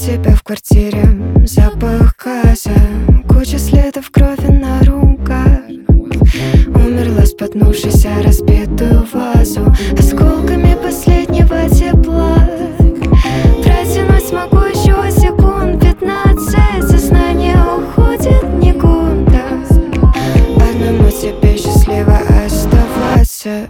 тебя в квартире запах газа, куча следов крови на руках. Умерла, споткнувшись о разбитую вазу, осколками последнего тепла. Протянуть смогу еще секунд 15, сознание уходит никуда. Одному тебе счастливо оставаться.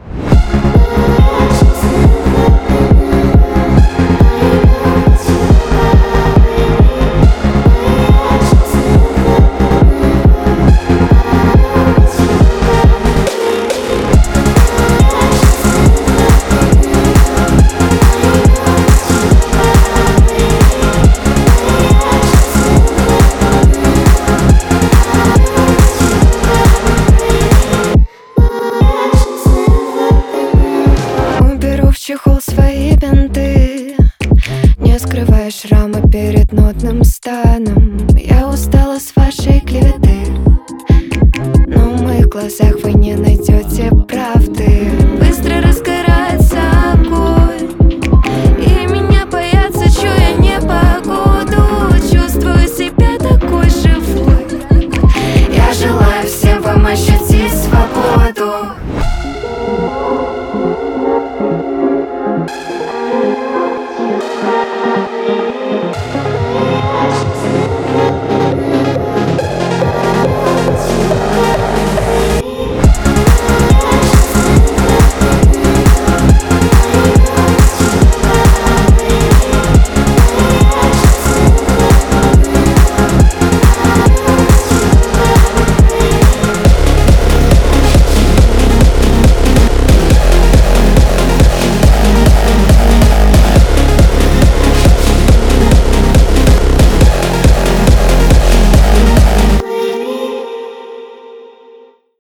Чехол свои бинты, не скрывая шрамы перед нотным станом. Я устала с вашей клеветы, но в моих глазах вы не найдете правды.